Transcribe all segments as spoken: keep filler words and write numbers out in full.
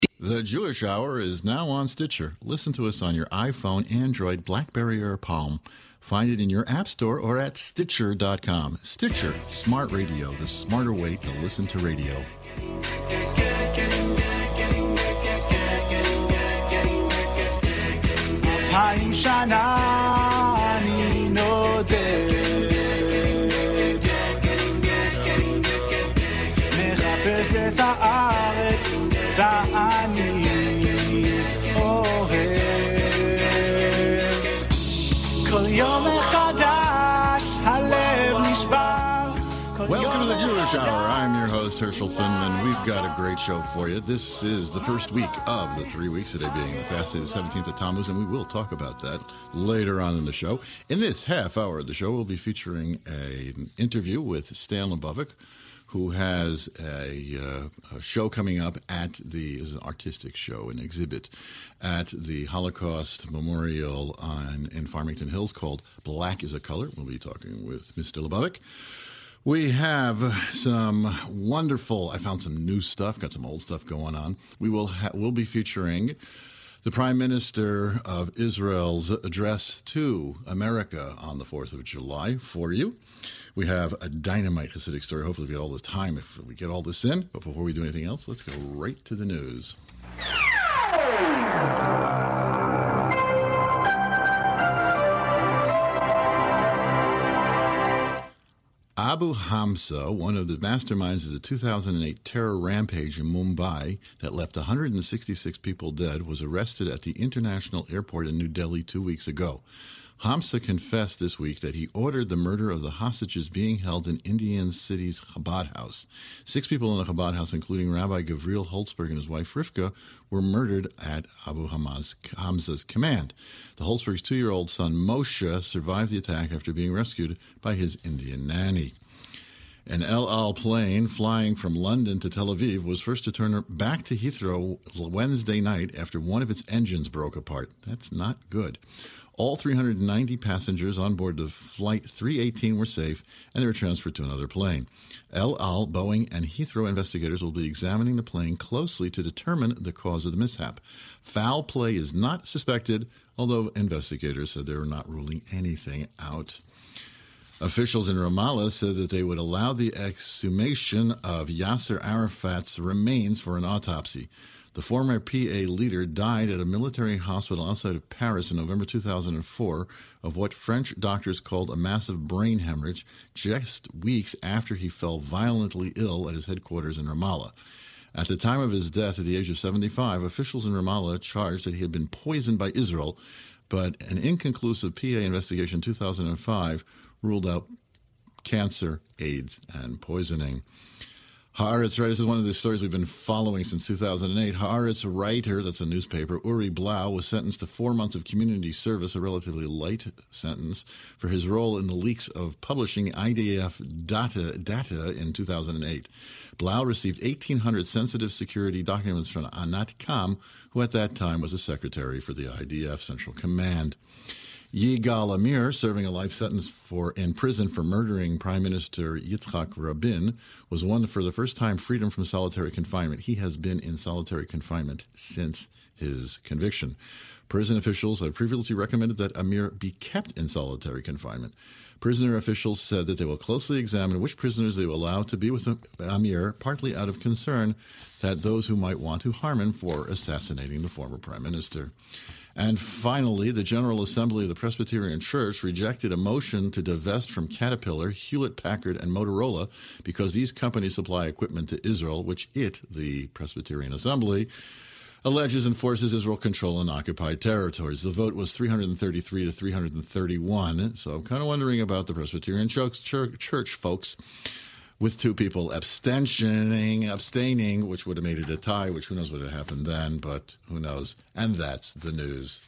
The Jewish Hour is now on Stitcher. Listen to us on your iPhone, Android, BlackBerry, or Palm. Find it in your app store or at Stitcher dot com. Stitcher, smart radio, the smarter way to listen to radio. Haim Shana ani noded Mechapes et haaretz ta'ani ohev Kol yom echadash halev nishbar Welcome to the Jewish Hour. I'm your host, Herschel Finman. We've got a great show for you. This is the first week of the three weeks, today being the fast day, the seventeenth of Tammuz, and we will talk about that later on in the show. In this half hour of the show, we'll be featuring a, an interview with Stan Lebovic, who has a, uh, a show coming up at the, is an artistic show, an exhibit at the Holocaust Memorial on, in Farmington Hills called Black is a Color. We'll be talking with Mister Lebovic. We have some wonderful, I found some new stuff, got some old stuff going on. We will ha- we'll be featuring the Prime Minister of Israel's address to America on the fourth of July for you. We have a dynamite Hasidic story. Hopefully we get all the time if we get all this in. But before we do anything else, let's go right to the news. Abu Hamza, one of the masterminds of the two thousand eight terror rampage in Mumbai that left one hundred sixty-six people dead, was arrested at the international airport in New Delhi two weeks ago. Hamza confessed this week that he ordered the murder of the hostages being held in Indian city's Chabad house. Six people in the Chabad house, including Rabbi Gavril Holzberg and his wife Rivka, were murdered at Abu Hamza's, Hamza's command. The Holzberg's two-year-old son Moshe survived the attack after being rescued by his Indian nanny. An El Al plane flying from London to Tel Aviv was first to turn back to Heathrow Wednesday night after one of its engines broke apart. That's not good. All three hundred ninety passengers on board the Flight three eighteen were safe, and they were transferred to another plane. El Al, Boeing, and Heathrow investigators will be examining the plane closely to determine the cause of the mishap. Foul play is not suspected, although investigators said they were not ruling anything out. Officials in Ramallah said that they would allow the exhumation of Yasser Arafat's remains for an autopsy. The former P A leader died at a military hospital outside of Paris in November two thousand four of what French doctors called a massive brain hemorrhage, just weeks after he fell violently ill at his headquarters in Ramallah. At the time of his death at the age of seventy-five, officials in Ramallah charged that he had been poisoned by Israel, but an inconclusive P A investigation in two thousand five ruled out cancer, AIDS, and poisoning. Haaretz, right, this is one of the stories we've been following since two thousand eight. Haaretz writer, that's a newspaper, Uri Blau, was sentenced to four months of community service, a relatively light sentence, for his role in the leaks of publishing I D F data, data in two thousand eight. Blau received eighteen hundred sensitive security documents from Anat Kam, who at that time was a secretary for the I D F Central Command. Yigal Amir, serving a life sentence for in prison for murdering Prime Minister Yitzhak Rabin, was won for the first time freedom from solitary confinement. He has been in solitary confinement since his conviction. Prison officials had previously recommended that Amir be kept in solitary confinement. Prisoner officials said that they will closely examine which prisoners they will allow to be with Amir, partly out of concern that those who might want to harm him for assassinating the former prime minister. And finally, the General Assembly of the Presbyterian Church rejected a motion to divest from Caterpillar, Hewlett-Packard, and Motorola because these companies supply equipment to Israel, which it, the Presbyterian Assembly, alleges enforces Israel control in occupied territories. The vote was three hundred thirty-three to three hundred thirty-one, so I'm kind of wondering about the Presbyterian Church, church, church folks, with two people abstaining, abstaining, which would have made it a tie, which who knows what had happened then, but who knows. And that's the news.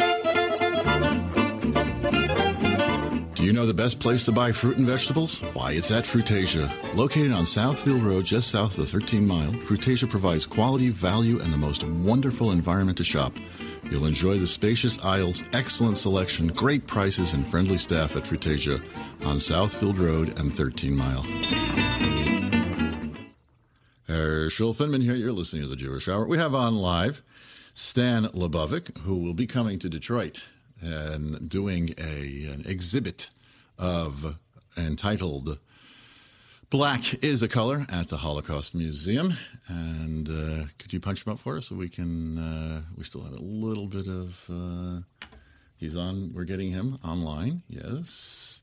Do you know the best place to buy fruit and vegetables? Why, it's at Fruitasia. Located on Southfield Road, just south of thirteen mile, Fruitasia provides quality, value, and the most wonderful environment to shop. You'll enjoy the spacious aisles, excellent selection, great prices, and friendly staff at Fruitasia on Southfield Road and thirteen mile. Herschel Finman here. You're listening to the Jewish Hour. We have on live Stan Lebovic, who will be coming to Detroit and doing a an exhibit of entitled "Black is a Color" at the Holocaust Museum. And uh, could you punch him up for us so we can? Uh, we still have a little bit of. Uh, he's on. We're getting him online. Yes.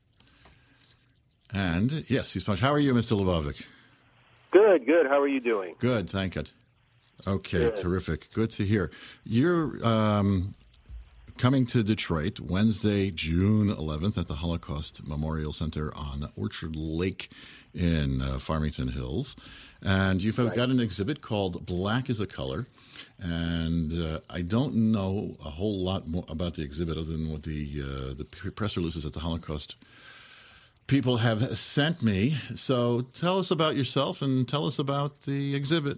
And yes, he's punched. How are you, Mister Lebovic? Good, good. How are you doing? Good, thank you. Okay, Good. Terrific. Good to hear. You're um, coming to Detroit Wednesday, June eleventh at the Holocaust Memorial Center on Orchard Lake in uh, Farmington Hills. And you've Right. got an exhibit called Black is a Color. And uh, I don't know a whole lot more about the exhibit other than what the, uh, the press releases at the Holocaust people have sent me. So tell us about yourself and tell us about the exhibit.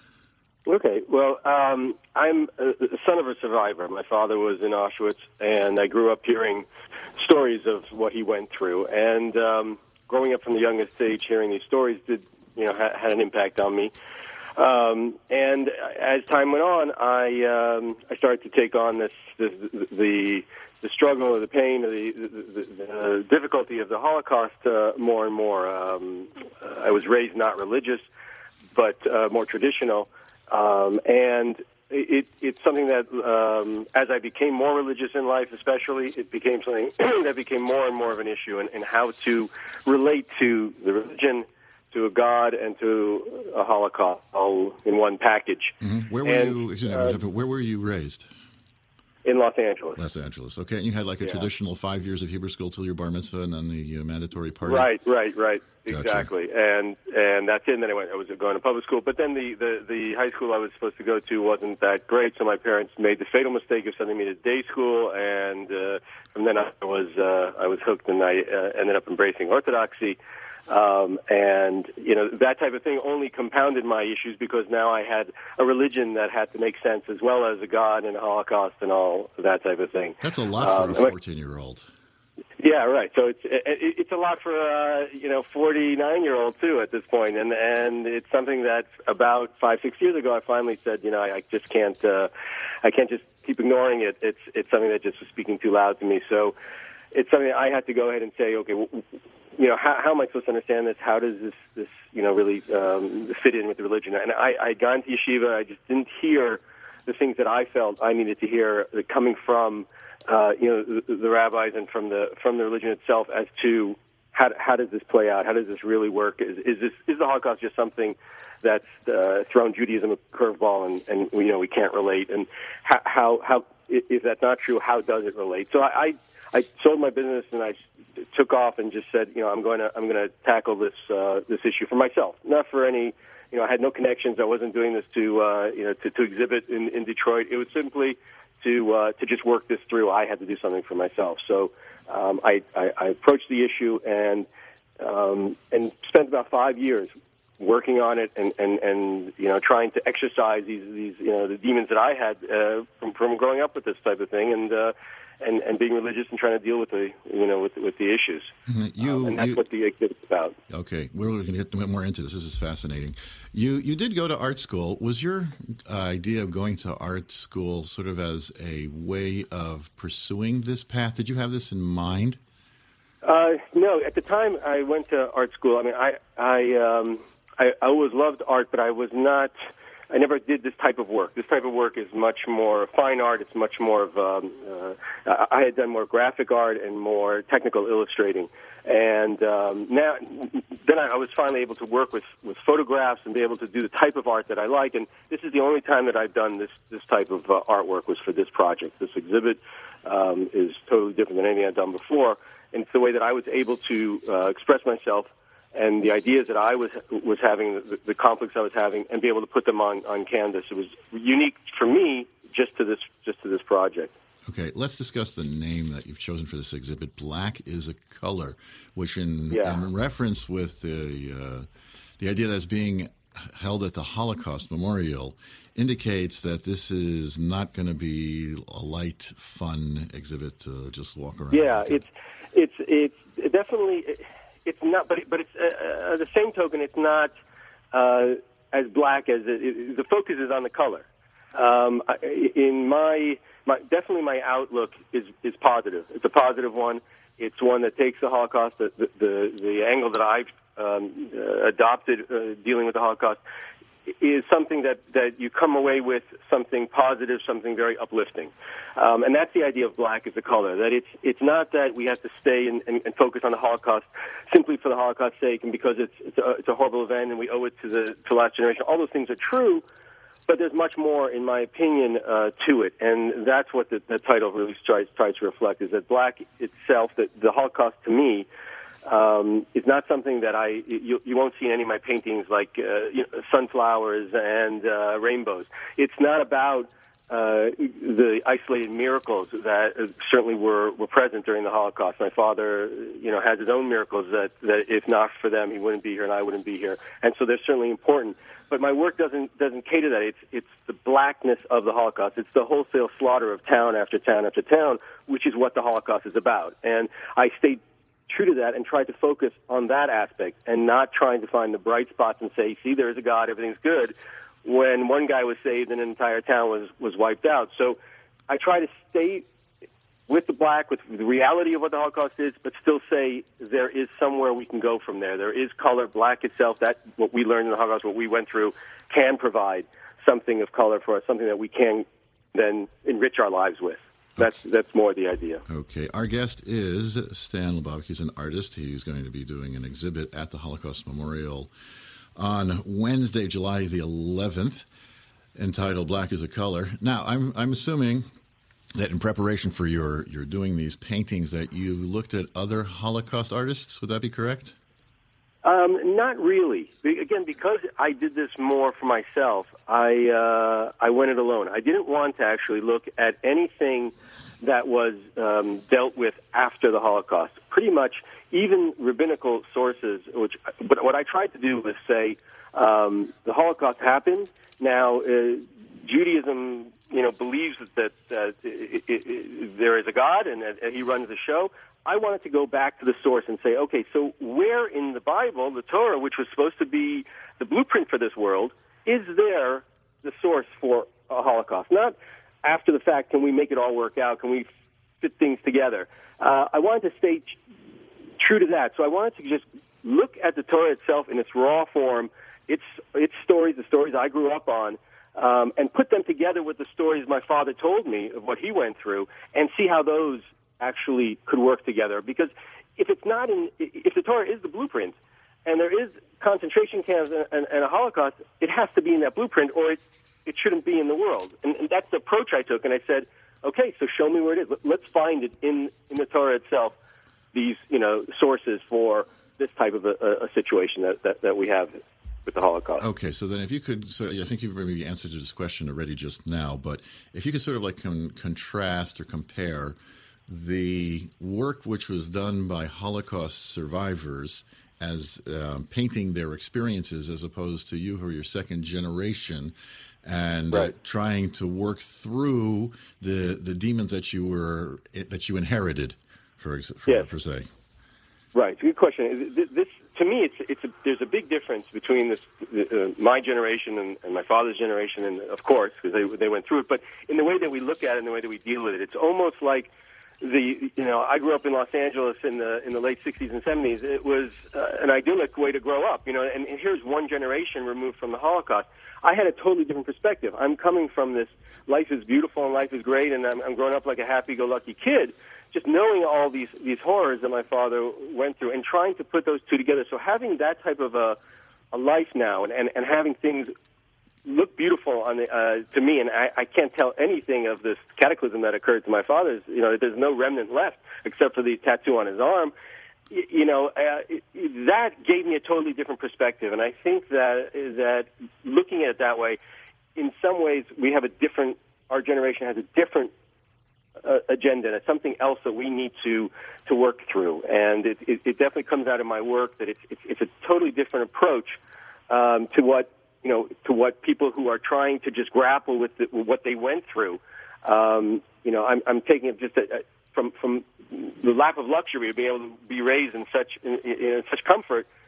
Okay. Well, um, I'm a a son of a survivor. My father was in Auschwitz, and I grew up hearing stories of what he went through. And um, growing up from the youngest age, hearing these stories did, you know, ha- had an impact on me. Um, and as time went on, I um, I started to take on this, this the the struggle, or the pain, or the, the, the, the difficulty of the Holocaust uh, more and more. Um, I was raised not religious, but uh, more traditional, um, and it, it's something that, um, as I became more religious in life, especially, it became something that became more and more of an issue, and, and how to relate to the religion, to a God, and to a Holocaust, all in one package. Mm-hmm. Where were And, you? Excuse me, uh, where were you raised? In Los Angeles. Los Angeles. Okay, and you had like a Yeah. traditional five years of Hebrew school till your bar mitzvah, and then the uh, mandatory party. Right, right, right. Gotcha. Exactly. And and that's it. And then I went. I was going to public school, but then the, the the high school I was supposed to go to wasn't that great. So my parents made the fatal mistake of sending me to day school, and uh, from then on I was uh, I was hooked, and I uh, ended up embracing Orthodoxy. Um, and, you know, that type of thing only compounded my issues because now I had a religion that had to make sense, as well as a God and a Holocaust and all that type of thing. That's a lot Um, for a fourteen-year-old. Yeah, right. So it's it, it's a lot for uh, you know forty-nine-year-old too at this point, and and it's something that about five six years ago I finally said, you know, I, I just can't uh, I can't just keep ignoring it. It's it's something that just was speaking too loud to me. So it's something that I had to go ahead and say, okay, w- you know, how, how am I supposed to understand this? How does this this you know really um, fit in with the religion? And I I got into yeshiva. I just didn't hear the things that I felt I needed to hear uh, coming from. Uh, you know, the, the rabbis and from the from the religion itself, as to how how does this play out? How does this really work? Is is this is the Holocaust just something that's uh, thrown Judaism a curveball, and, and you know we can't relate? And how how, how if that's not true, how does it relate? So I, I I sold my business and I took off and just said, you know, I'm going to I'm going to tackle this uh, this issue for myself, not for any. You know, I had no connections. I wasn't doing this to uh, you know to, to exhibit in, in Detroit. It was simply to uh, to just work this through. I had to do something for myself. So um, I, I, I approached the issue and um, and spent about five years working on it and, and, and you know trying to exercise these these you know the demons that I had uh, from from growing up with this type of thing and uh, and and being religious and trying to deal with the you know with with the issues. You, um, and that's you, what the exhibit's about. Okay, we're going to get more into this. This is fascinating. You you did go to art school. Was your uh, idea of going to art school sort of as a way of pursuing this path? Did you have this in mind? Uh, no, at the time I went to art school. I mean, I I, um, I I always loved art, but I was not. I never did this type of work. This type of work is much more fine art. It's much more of. Um, uh, I had done more graphic art and more technical illustrating, and um, now then I was finally able to work with, with photographs and be able to do the type of art that I like. And this is the only time that I've done this this type of uh, artwork was for this project. This exhibit um, is totally different than anything I've done before, and it's the way that I was able to uh, express myself. And the ideas that I was was having, the, the conflicts I was having, and be able to put them on, on canvas. It was unique for me, just to this just to this project. Okay, let's discuss the name that you've chosen for this exhibit. Black is a color, which in, Yeah. in reference with the uh, the idea that's being held at the Holocaust Memorial indicates that this is not going to be a light, fun exhibit to just walk around. Yeah, it's it's it's definitely. It's not, but but it's uh, uh, the same token. It's not uh, as black as it, it, the focus is on the color. Um, in my, my definitely my outlook is is positive. It's a positive one. It's one that takes the Holocaust, the the, the, the angle that I've um, uh, adopted uh, dealing with the Holocaust is something that, that you come away with something positive, something very uplifting. Um, and that's the idea of black as a color, that it's it's not that we have to stay and, and, and focus on the Holocaust simply for the Holocaust's sake and because it's it's a, it's a horrible event and we owe it to the to the last generation. All those things are true, but there's much more, in my opinion, uh, to it. And that's what the, the title really tries, tries to reflect, is that black itself, that the Holocaust to me, Um, is not something that I you, you won't see in any of my paintings like uh, you know, sunflowers and uh, rainbows. It's not about uh, the isolated miracles that uh, certainly were, were present during the Holocaust. My father, you know, has his own miracles that, that if not for them, he wouldn't be here and I wouldn't be here. And so they're certainly important. But my work doesn't doesn't cater that. It's it's the blackness of the Holocaust. It's the wholesale slaughter of town after town after town, which is what the Holocaust is about. And I stayed true to that and tried to focus on that aspect and not trying to find the bright spots and say, see, there's a God, everything's good, when one guy was saved and an entire town was, was wiped out. So I try to stay with the black, with the reality of what the Holocaust is, but still say there is somewhere we can go from there. There is color. Black itself, that what we learned in the Holocaust, what we went through, can provide something of color for us, something that we can then enrich our lives with. That's that's more the idea. Okay. Our guest is Stan Lubavitch. He's an artist. He's going to be doing an exhibit at the Holocaust Memorial on Wednesday, July the eleventh, entitled Black is a Color. Now, I'm I'm assuming that in preparation for your, your doing these paintings that you've looked at other Holocaust artists. Would that be correct? Um, not really. Again, because I did this more for myself, I uh, I went it alone. I didn't want to actually look at anything that was um, dealt with after the Holocaust. Pretty much, even rabbinical sources. Which, but what I tried to do was say um, the Holocaust happened. Now, uh, Judaism, you know, believes that uh, it, it, it, there is a God and that He runs the show. I wanted to go back to the source and say, okay, so where in the Bible, the Torah, which was supposed to be the blueprint for this world, is there the source for a Holocaust? Not after the fact, can we make it all work out? Can we fit things together? Uh, I wanted to stay t- true to that. So I wanted to just look at the Torah itself in its raw form, its its stories, the stories I grew up on, um, and put them together with the stories my father told me of what he went through, and see how those actually could work together. Because if it's not in, if the Torah is the blueprint, and there is concentration camps and, and, and a Holocaust, it has to be in that blueprint, or it it shouldn't be in the world. And, and that's the approach I took. And I said, okay, so show me where it is. Let's find it in in the Torah itself. These, you know, sources for this type of a, a situation that, that that we have with the Holocaust. Okay, so then if you could, so I think you've maybe answered this question already just now, but if you could sort of like con- contrast or compare the work which was done by Holocaust survivors as um, painting their experiences as opposed to you who are your second generation and right. uh, trying to work through the the demons that you were that you inherited, for for, yes. per se. Right, good question. This, this to me, it's it's a, there's a big difference between this uh, my generation and, and my father's generation, and of course because they they went through it. But in the way that we look at it, and the way that we deal with it, it's almost like the you know I grew up in Los Angeles in the in the late sixties and seventies. It was uh, an idyllic way to grow up, you know. And, and here's one generation removed from the Holocaust. I had a totally different perspective. I'm coming from this life is beautiful and life is great, and I'm, I'm growing up like a happy-go-lucky kid, just knowing all these these horrors that my father went through and trying to put those two together. So having that type of a, a life now and, and, and having things look beautiful on the, uh, to me, and I, I can't tell anything of this cataclysm that occurred to my father's. You know, there's no remnant left except for the tattoo on his arm. You, you know, uh, it, it, that gave me a totally different perspective, and I think that that looking at it that way, in some ways, we have a different. Our generation has a different uh, agenda. And it's something else that we need to to work through, and it, it, it definitely comes out of my work that it's it's, it's a totally different approach um, to what. You know, to what people who are trying to just grapple with, the, with what they went through. Um, you know, I'm, I'm taking it just a, a, from from the lap of luxury of being able to be raised in such in, in such comfort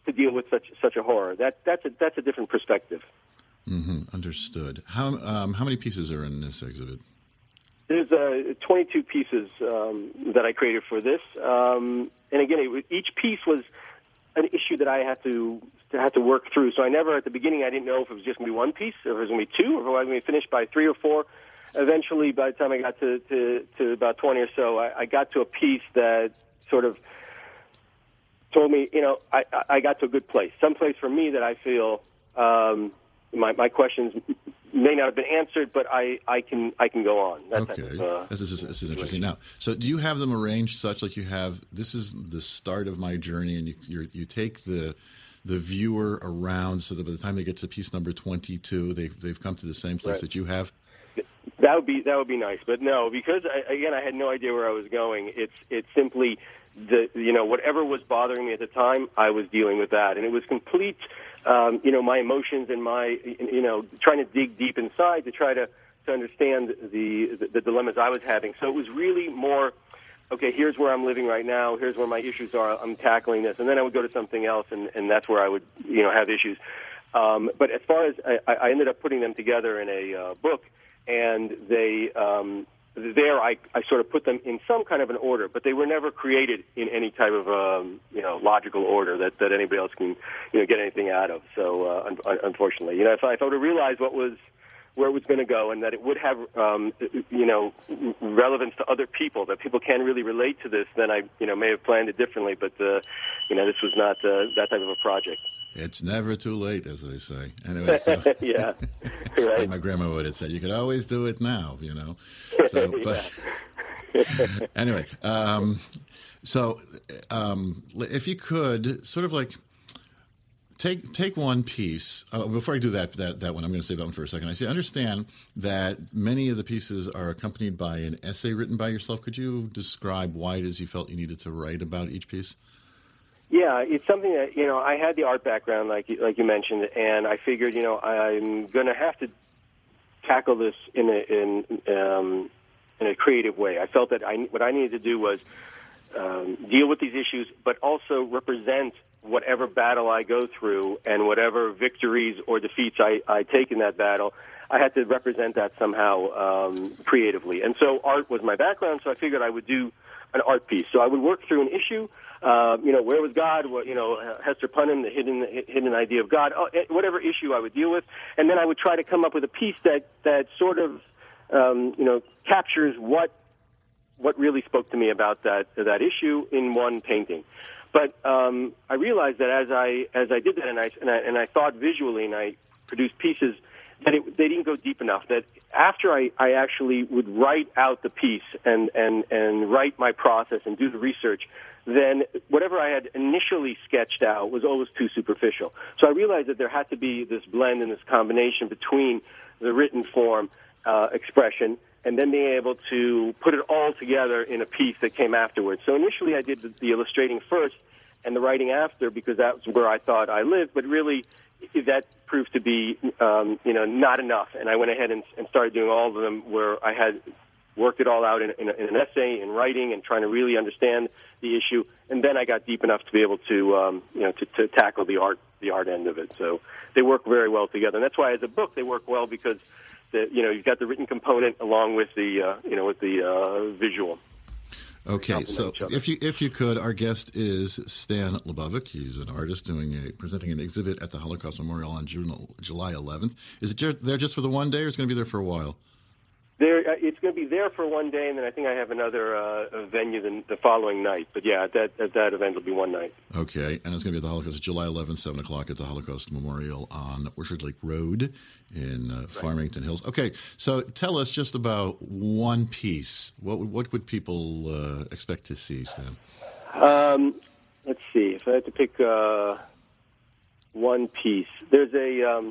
to deal with such such a horror. That that's a that's a different perspective. Mm-hmm. Understood. How um, how many pieces are in this exhibit? There's uh, twenty-two pieces um, that I created for this, um, and again, it, each piece was an issue that I had to, to had to work through. So I never, at the beginning, I didn't know if it was just going to be one piece, or if it was going to be two, or if I was going to be finished by three or four. Eventually, by the time I got to, to, to about twenty or so, I, I got to a piece that sort of told me, you know, I, I got to a good place, some place for me that I feel um, my, my questions may not have been answered, but I, I can I can go on. That okay, type of, uh, this is this is interesting. Now, so do you have them arranged such like you have? This is the start of my journey, and you you're, you take the the viewer around so that by the time they get to piece number twenty-two, they've they've come to the same place right. that you have. That would be that would be nice, but no, because I, again I had no idea where I was going. It's it's simply the you know whatever was bothering me at the time, I was dealing with that, and it was complete. Um, you know, my emotions and my, you know, trying to dig deep inside to try to, to understand the, the the dilemmas I was having. So it was really more, okay, here's where I'm living right now. Here's where my issues are. I'm tackling this. And then I would go to something else, and, and that's where I would, you know, have issues. Um, but as far as I, I ended up putting them together in a uh, book, and they um, there I, I sort of put them in some kind of an order, but they were never created in any type of um, you know logical order that, that anybody else can you know get anything out of. So uh, un- unfortunately, you know, if I, if I would have realized what was where it was going to go, and that it would have um, you know relevance to other people, that people can really relate to this, then I you know may have planned it differently. But uh, you know this was not uh, that type of a project. It's never too late, as they say. Anyway, so, yeah, right. Like my grandma would have said, you could always do it now, you know. So, but anyway, um, so um, if you could sort of like take take one piece. Uh, before I do that, that that one, I'm going to save that one for a second. I say, understand that many of the pieces are accompanied by an essay written by yourself. Could you describe why it is you felt you needed to write about each piece? Yeah, it's something that, you know, I had the art background, like you, like you mentioned, and I figured, you know, I'm going to have to tackle this in a, in, um, in a creative way. I felt that I, what I needed to do was um, deal with these issues, but also represent whatever battle I go through and whatever victories or defeats I, I take in that battle. I had to represent that somehow um, creatively. And so art was my background, so I figured I would do an art piece. So I would work through an issue. Uh, you know, where was God? What, you know, Hester Punnam, the hidden hidden idea of God. Oh, whatever issue I would deal with, and then I would try to come up with a piece that that sort of, um, you know, captures what what really spoke to me about that that issue in one painting. But um, I realized that as I as I did that, and I and I, and I thought visually, and I produced pieces, that it, they didn't go deep enough. That after I, I actually would write out the piece and, and, and write my process and do the research, then whatever I had initially sketched out was always too superficial. So I realized that there had to be this blend and this combination between the written form uh, expression and then being able to put it all together in a piece that came afterwards. So initially I did the, the illustrating first and the writing after because that's where I thought I lived, but really that proved to be, um, you know, not enough. And I went ahead and, and started doing all of them where I had worked it all out in, in, in an essay, in writing, and trying to really understand the issue. And then I got deep enough to be able to, um, you know, to, to tackle the art, the art end of it. So they work very well together. And that's why, as a book, they work well because, the, you know, you've got the written component along with the, uh, you know, with the uh, visual. Okay, so if you if you could, our guest is Stan Lebovic. He's an artist doing a presenting an exhibit at the Holocaust Memorial on June, July eleventh. Is it ju- there just for the one day, or is it going to be there for a while? There, uh, it's going to be there for one day, and then I think I have another uh, venue the, the following night. But yeah, that, that that event will be one night. Okay, and it's going to be at the Holocaust, July eleventh, seven o'clock at the Holocaust Memorial on Orchard Lake Road in uh, Farmington Hills. Okay, so tell us just about one piece. What what would people uh, expect to see, Stan? Um, let's see. If I had to pick uh, one piece, there's a. Um,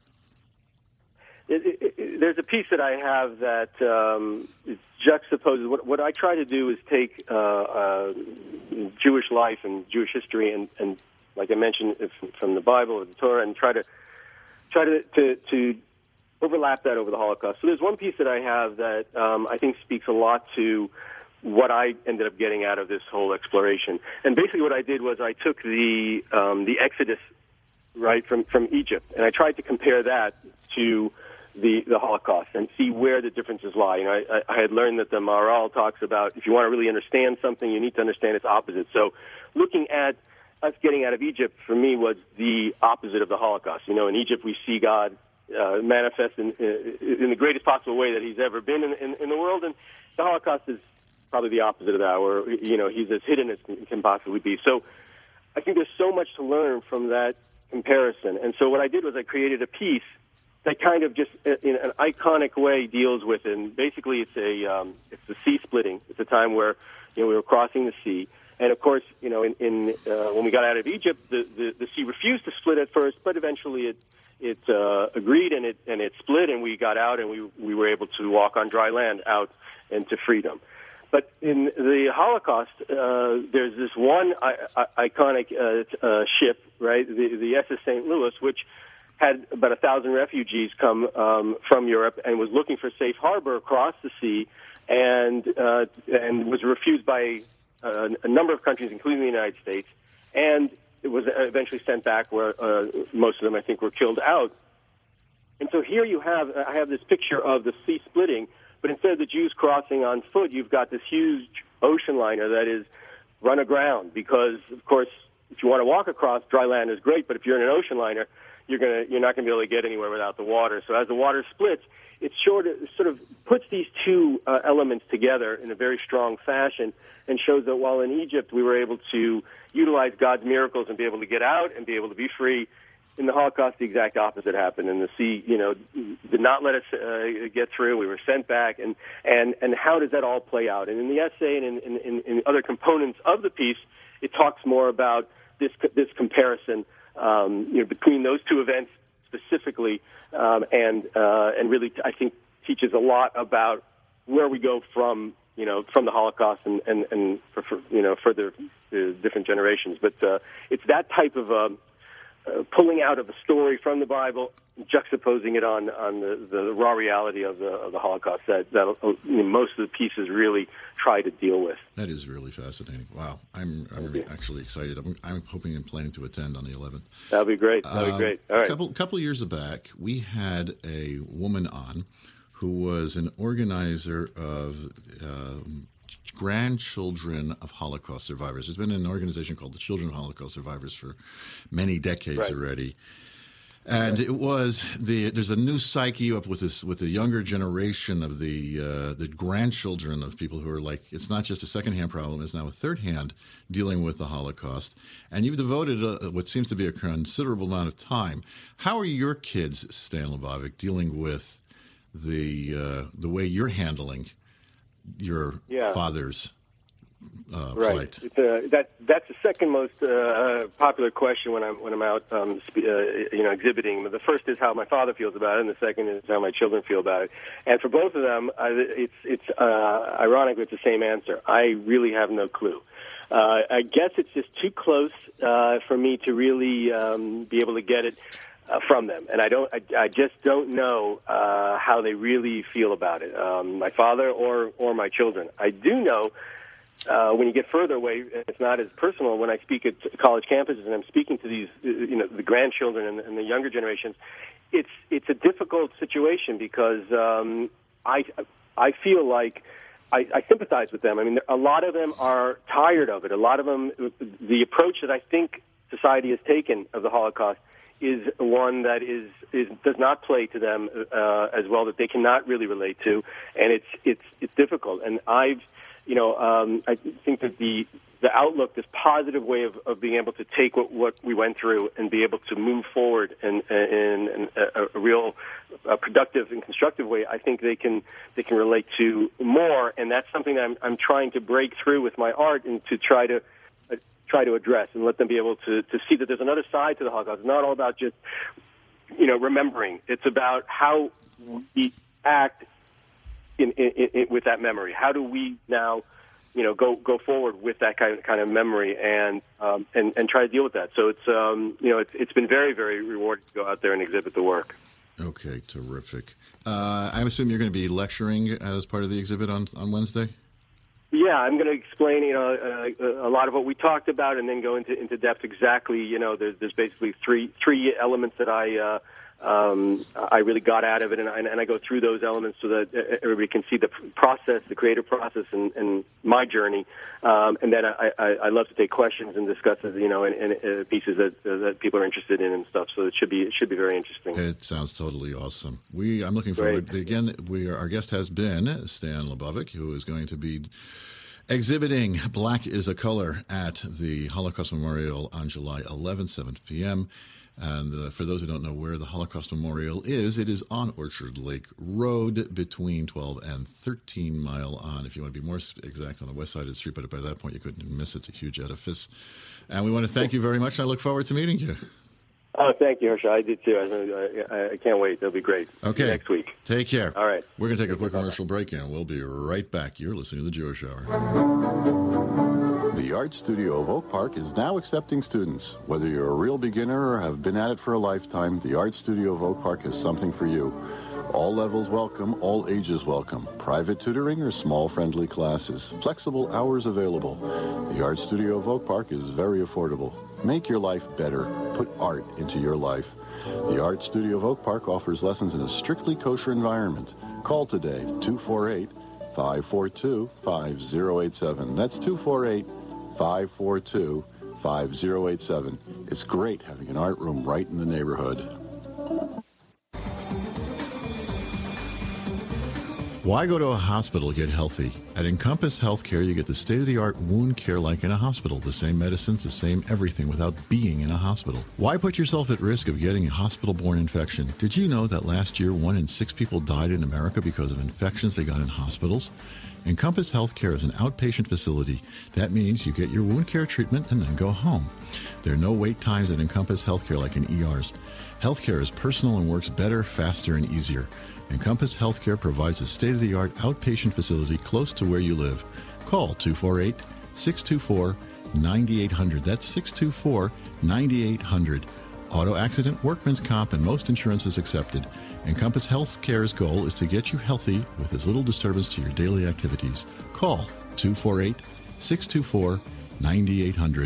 It, it, it, there's a piece that I have that um, juxtaposes. What, what I try to do is take uh, uh, Jewish life and Jewish history, and, and like I mentioned, if, from the Bible or the Torah, and try to try to, to to overlap that over the Holocaust. So there's one piece that I have that um, I think speaks a lot to what I ended up getting out of this whole exploration. And basically what I did was I took the um, the Exodus, right, from, from Egypt, and I tried to compare that to the, the Holocaust and see where the differences lie. You know, I, I had learned that the Maharal talks about if you want to really understand something, you need to understand its opposite. So looking at us getting out of Egypt, for me, was the opposite of the Holocaust. You know, in Egypt we see God uh, manifest in, in the greatest possible way that he's ever been in, in, in the world, and the Holocaust is probably the opposite of that, where, you know, he's as hidden as he can possibly be. So I think there's so much to learn from that comparison. And so what I did was I created a piece that kind of just, in an iconic way, deals with it. And basically, it's a um, it's the sea splitting. It's a time where, you know, we were crossing the sea, and of course, you know, in, in uh, when we got out of Egypt, the, the the sea refused to split at first, but eventually it it uh, agreed and it and it split, and we got out, and we we were able to walk on dry land out into freedom. But in the Holocaust, uh, there's this one I- I- iconic uh, uh, ship, right, the, the S S Saint Louis, which had about a thousand refugees come um, from Europe and was looking for safe harbor across the sea, and uh, and was refused by uh, a number of countries, including the United States, and it was eventually sent back, where uh, most of them, I think, were killed out. And so here you have, I have this picture of the sea splitting. But instead of the Jews crossing on foot, you've got this huge ocean liner that is run aground because, of course, if you want to walk across, dry land is great, but if you're in an ocean liner, you're gonna you're not going to be able to get anywhere without the water. So as the water splits, it sort of, sort of puts these two uh, elements together in a very strong fashion and shows that while in Egypt we were able to utilize God's miracles and be able to get out and be able to be free, in the Holocaust, the exact opposite happened, and the sea, you know, did not let us uh, get through. We were sent back, and, and, and how does that all play out? And in the essay and in, in, in other components of the piece, it talks more about this this comparison, um, you know, between those two events specifically, um, and uh, and really, I think, teaches a lot about where we go from, you know, from the Holocaust and and, and for, for you know further uh, different generations. But uh, it's that type of um, Uh, pulling out of a story from the Bible, juxtaposing it on on the, the raw reality of the of the Holocaust that that uh, you know, most of the pieces really try to deal with. That is really fascinating. Wow, I'm I'm really actually excited. I'm, I'm hoping and planning to attend on the eleventh. That'll be great. That'll um, be great. All right. A couple couple years back, we had a woman on who was an organizer of Uh, grandchildren of Holocaust survivors. There's been an organization called the Children of Holocaust Survivors for many decades right. already. And it was the there's a new psyche up with this with the younger generation of the uh, the grandchildren of people who are like, it's not just a secondhand problem, it's now a third hand dealing with the Holocaust. And you've devoted a, what seems to be a considerable amount of time. How are your kids, Stan Lebovic, dealing with the uh, the way you're handling your yeah. father's uh, right. plight? It's a, that that's the second most uh, popular question when I'm when I'm out, um, sp- uh, you know, exhibiting. The first is how my father feels about it, and the second is how my children feel about it. And for both of them, I, it's it's uh, ironically it's the same answer. I really have no clue. Uh, I guess it's just too close uh, for me to really um, be able to get it Uh, from them, and I don't. I, I just don't know uh, how they really feel about it. Um, my father or or my children. I do know uh, when you get further away, it's not as personal. When I speak at college campuses and I'm speaking to these, you know, the grandchildren and, and the younger generations, it's it's a difficult situation because um, I I feel like I, I sympathize with them. I mean, a lot of them are tired of it. A lot of them, the approach that I think society has taken of the Holocaust is one that is, is does not play to them uh, as well, that they cannot really relate to, and it's it's it's difficult. And I've, you know, um, I think that the the outlook, this positive way of, of being able to take what, what we went through and be able to move forward in, in, in a, a real a productive and constructive way, I think they can they can relate to more, and that's something that I'm I'm trying to break through with my art and to try to. try to address and let them be able to, to see that there's another side to the Holocaust. It's not all about just, you know, remembering. It's about how we act in, in, in, with that memory. How do we now, you know, go go forward with that kind of, kind of memory and, um, and and try to deal with that. So it's um, you know it's it's been very very rewarding to go out there and exhibit the work. Okay, terrific. Uh, I assume you're going to be lecturing as part of the exhibit on on Wednesday. Yeah, I'm going to explain, you know, uh, a lot of what we talked about, and then go into into depth exactly. You know, there's, there's basically three three elements that I uh, um, I really got out of it, and I, and I go through those elements so that everybody can see the process, the creative process, and, and my journey. Um, and then I, I, I love to take questions and discuss, you know, and, and uh, pieces that uh, that people are interested in and stuff. So it should be it should be very interesting. It sounds totally awesome. We I'm looking forward. Great. Again, we are, our guest has been Stan Lebovic, who is going to be exhibiting Black is a Color at the Holocaust Memorial on July eleventh, seven p.m. And uh, for those who don't know where the Holocaust Memorial is, it is on Orchard Lake Road between twelve and thirteen Mile on, if you want to be more exact, on the west side of the street. But by that point, you couldn't miss it. It's a huge edifice. And we want to thank you very much, and I look forward to meeting you. Oh, thank you, Harsha. I did too. I, I, I can't wait. That'll be great. Okay. Next week. Take care. All right. We're going to take a quick commercial break, and we'll be right back. You're listening to The Jewish Hour. The Art Studio of Oak Park is now accepting students. Whether you're a real beginner or have been at it for a lifetime, the Art Studio of Oak Park has something for you. All levels welcome, all ages welcome. Private tutoring or small friendly classes. Flexible hours available. The Art Studio of Oak Park is very affordable. Make your life better. Put art into your life. The Art Studio of Oak Park offers lessons in a strictly kosher environment. Call today, two four eight, five four two, five zero eight seven. That's two four eight, five four two, five zero eight seven. It's great having an art room right in the neighborhood. Why go to a hospital to get healthy? At Encompass Healthcare, you get the state-of-the-art wound care like in a hospital. The same medicines, the same everything without being in a hospital. Why put yourself at risk of getting a hospital-borne infection? Did you know that last year, one in six people died in America because of infections they got in hospitals? Encompass Healthcare is an outpatient facility. That means you get your wound care treatment and then go home. There are no wait times at Encompass Healthcare like in E Rs. Healthcare is personal and works better, faster, and easier. Encompass Healthcare provides a state-of-the-art outpatient facility close to where you live. Call two four eight, six two four, nine eight hundred. That's six two four, nine eight hundred. Auto accident, workman's comp, and most insurance is accepted. Encompass Healthcare's goal is to get you healthy with as little disturbance to your daily activities. Call two four eight, six two four, nine eight hundred.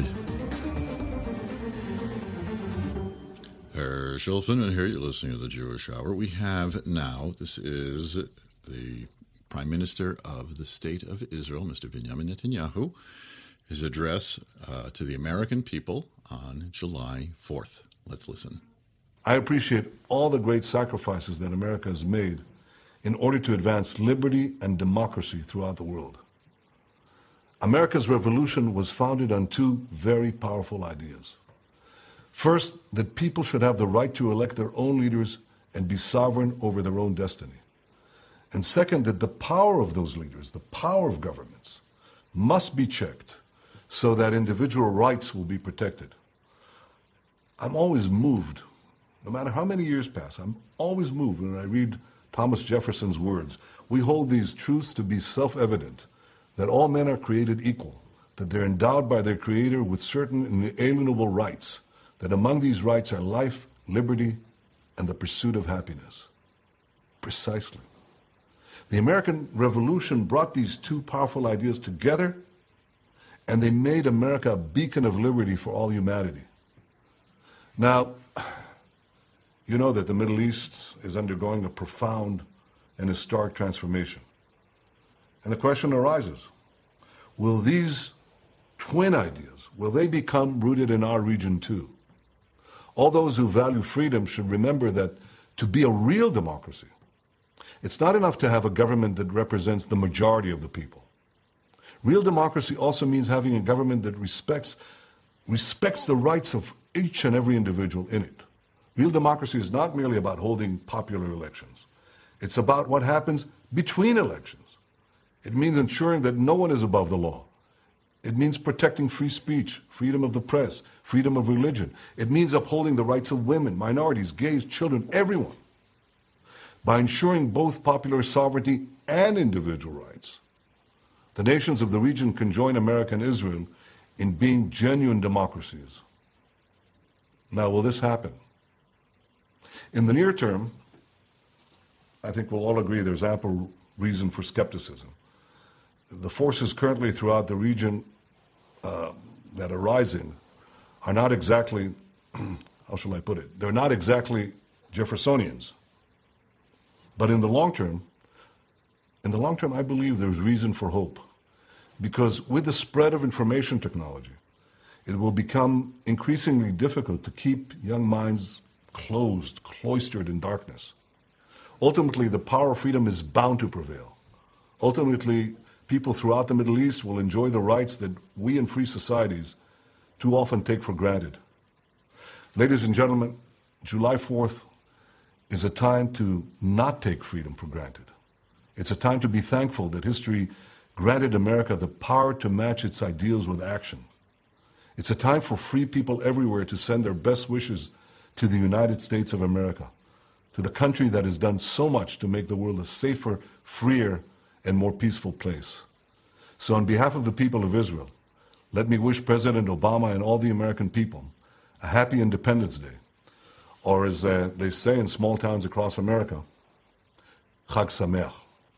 Herschel Finman here. You're listening to The Jewish Hour. We have now, this is the Prime Minister of the State of Israel, Mister Benjamin Netanyahu, his address uh, to the American people on July fourth. Let's listen. I appreciate all the great sacrifices that America has made in order to advance liberty and democracy throughout the world. America's revolution was founded on two very powerful ideas. First, that people should have the right to elect their own leaders and be sovereign over their own destiny. And second, that the power of those leaders, the power of governments, must be checked so that individual rights will be protected. I'm always moved, no matter how many years pass, I'm always moved when I read Thomas Jefferson's words. We hold these truths to be self-evident, that all men are created equal, that they're endowed by their Creator with certain inalienable rights, that among these rights are life, liberty, and the pursuit of happiness. Precisely. The American Revolution brought these two powerful ideas together, and they made America a beacon of liberty for all humanity. Now, you know that the Middle East is undergoing a profound and historic transformation. And the question arises, will these twin ideas, will they become rooted in our region too? All those who value freedom should remember that to be a real democracy, it's not enough to have a government that represents the majority of the people. Real democracy also means having a government that respects, respects the rights of each and every individual in it. Real democracy is not merely about holding popular elections. It's about what happens between elections. It means ensuring that no one is above the law. It means protecting free speech, freedom of the press, freedom of religion. It means upholding the rights of women, minorities, gays, children, everyone. By ensuring both popular sovereignty and individual rights, the nations of the region can join America and Israel in being genuine democracies. Now, will this happen? In the near term, I think we'll all agree there's ample reason for skepticism. the forces currently throughout the region uh, that are rising are not exactly, how shall I put it, they're not exactly Jeffersonians. But in the long term, in the long term, I believe there's reason for hope. Because with the spread of information technology, it will become increasingly difficult to keep young minds closed, cloistered in darkness. Ultimately, the power of freedom is bound to prevail. Ultimately, people throughout the Middle East will enjoy the rights that we in free societies too often take for granted. Ladies and gentlemen, July fourth is a time to not take freedom for granted. It's a time to be thankful that history granted America the power to match its ideals with action. It's a time for free people everywhere to send their best wishes to the United States of America, to the country that has done so much to make the world a safer, freer, and more peaceful place. So on behalf of the people of Israel, let me wish President Obama and all the American people a happy Independence Day, or as uh, they say in small towns across America, Chag Sameach.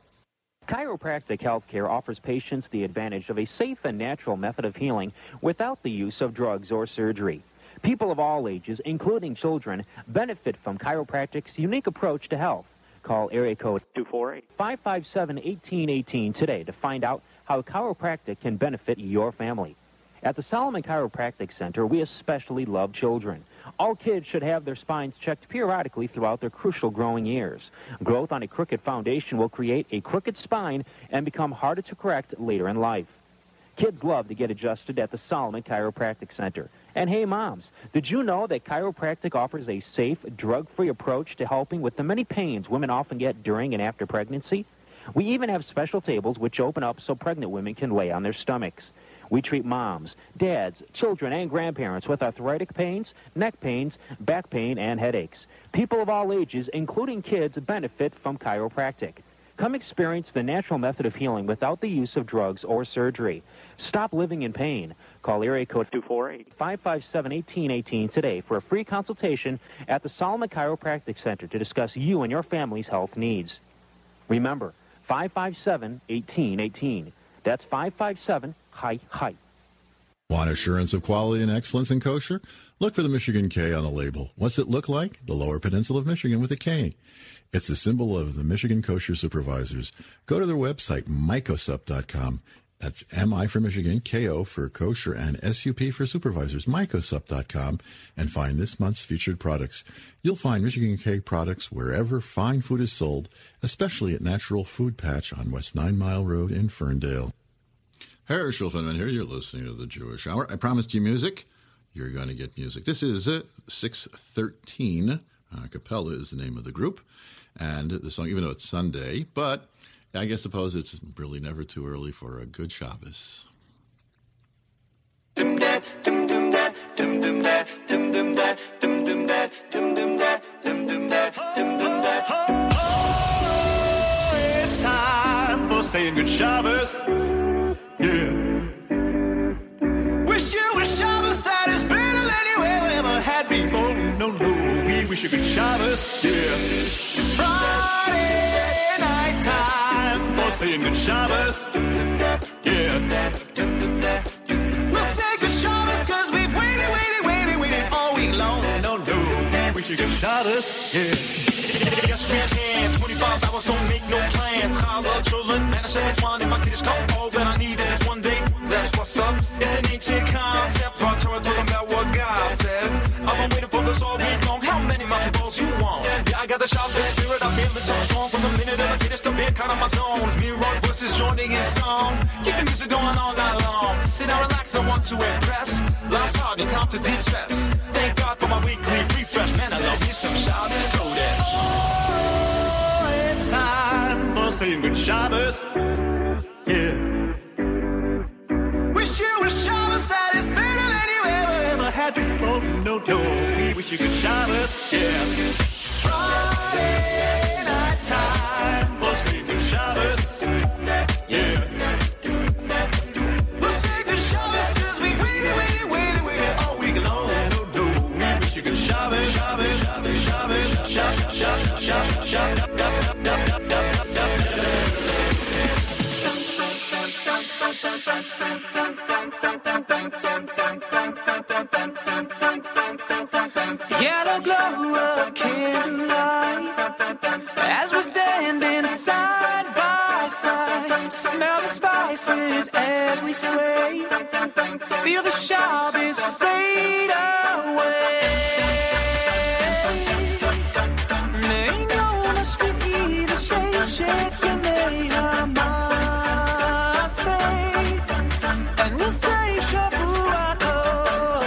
Chiropractic healthcare offers patients the advantage of a safe and natural method of healing without the use of drugs or surgery. People of all ages, including children, benefit from chiropractic's unique approach to health. Call area code two four eight, five five seven, one eight one eight today to find out how chiropractic can benefit your family. At the Solomon Chiropractic Center, we especially love children. All kids should have their spines checked periodically throughout their crucial growing years. Growth on a crooked foundation will create a crooked spine and become harder to correct later in life. Kids love to get adjusted at the Solomon Chiropractic Center. And hey, moms, did you know that chiropractic offers a safe, drug-free approach to helping with the many pains women often get during and after pregnancy? We even have special tables which open up so pregnant women can lay on their stomachs. We treat moms, dads, children, and grandparents with arthritic pains, neck pains, back pain, and headaches. People of all ages, including kids, benefit from chiropractic. Come experience the natural method of healing without the use of drugs or surgery. Stop living in pain. Call area code two four eight, five five seven, one eight one eight today for a free consultation at the Solomon Chiropractic Center to discuss you and your family's health needs. Remember, five five seven, one eight one eight. That's five five seven, hi, hi. Want assurance of quality and excellence in kosher? Look for the Michigan K on the label. What's it look like? The Lower Peninsula of Michigan with a K. It's the symbol of the Michigan Kosher Supervisors. Go to their website, mycosup dot com. That's M I for Michigan, K O for kosher, and S U P for supervisors, mycosup dot com, and find this month's featured products. You'll find Michigan K products wherever fine food is sold, especially at Natural Food Patch on West Nine Mile Road in Ferndale. Herschel Finman here. You're listening to the Jewish Hour. I promised you music. You're going to get music. This is uh, six thirteen. Uh, Capella is the name of the group. And the song, even though it's Sunday, but I guess suppose it's really never too early for a good Shabbos. Oh, it's time for saying good Shabbos. Yeah. Wish you a Shabbos that is better than you ever, ever had before. No, no, we wish you good Shabbos. Yeah. Friday night time for saying good Shabbos. Yeah. We'll say good Shabbos because we've waited, waited, waited, waited all week long. No, no, we wish you good Shabbos. Yeah. Yes, we can. twenty-five hours don't make no plans. I love children, and I share twine in my kiddish cup. All that I need is this one day. That's what's up. It's an ancient concept. Brought Torah talking about what God said. I've been waiting for this all week long. How many matzo balls you want? Yeah, I got the Shabbos spirit. I've been so strong from the minute that I kiddish to being kind of my zones. Me and rock voices joining in song. Keep the music going all night long. Sit down, relax. I want to impress. Life's hard and time to de-stress. Thank God for my weekly refresh. Man, I love me some Shabbos Kodesh. Oh, it's time for saying good Shabbos. Yeah. Wish you a Shabbos that is better than you ever, ever had before. No, no, we wish you good Shabbos. Yeah. Friday night time for saying good Shabbos. Yeah. We'll say good Shabbos because we waited, waited, waited, waited all week long. No, no, we wish you good Shabbos, Shabbos, Shabbos, Shabbos, Shabbos, Shabbos, Shabbos, Shabbos, Shabbos. Smell the spices as we sway. Feel the Shabbos fade away. May no less for either say, shake your may say, and we'll say Shavuot.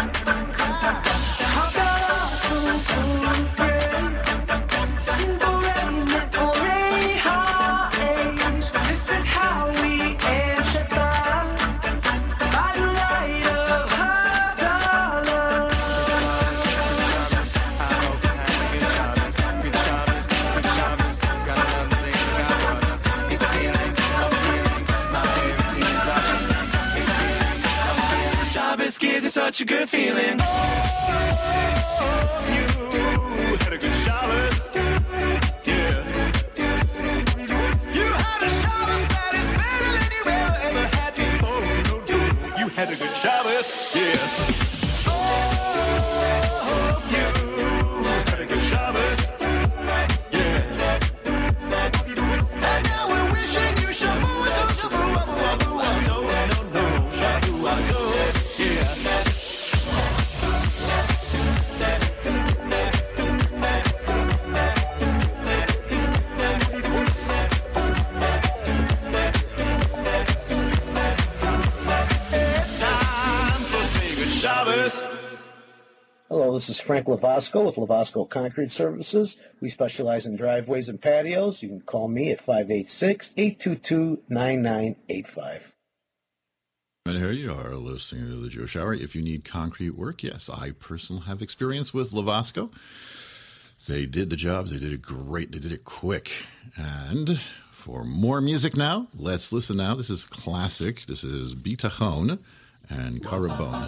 Haggadah so full of grain, simple rain and already ha'esh. This is how we end Shabbat, by the light of Haggadah. Shabbos gives me such a good feeling. Oh, you had a good Shabbos. Yeah. You had a Shabbos that is better than you ever, ever had before. No, no, you had a good Shabbos. Yeah. Oh, you had a good Shabbos. Yeah. And now we're wishing you Shavuot, Shavuot, Shavuot, no, no, Shavuot, yeah. It's time for say good Shabbos. Hello, this is Frank Lavasco with Lavasco Concrete Services. We specialize in driveways and patios. You can call me at five eight six, eight two two, nine nine eight five. And here you are listening to the Jewish Hour. If you need concrete work, yes, I personally have experience with Lavasco. They did the jobs. They did it great. They did it quick. And for more music now, let's listen now. This is classic. This is Bitachon and Karabon.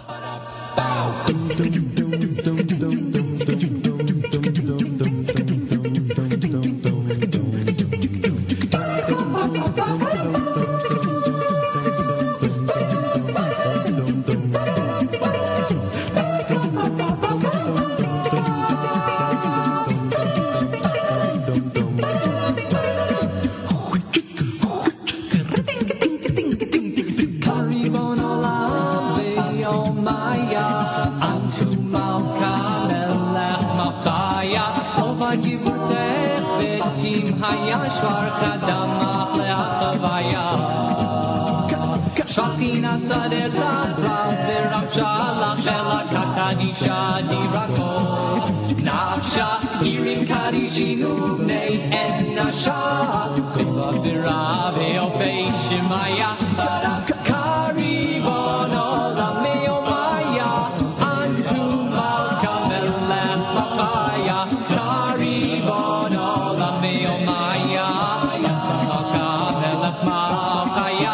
Karibon olam ve'omaya, unto Malka melech Malchaya, ovad yivutech ve'tim hayashvar kadamach le'achavaya. Shachina sadeh tzafra ve'ramsha lachela kakadisha dirako. Nafsha irim kadishinu bnei enasha, kova v'ra ve'opei shemaya. Karibon olam ve'omaya, unto Malka melech Malchaya. Karibon olam ve'omaya, unto Malka melech Malchaya.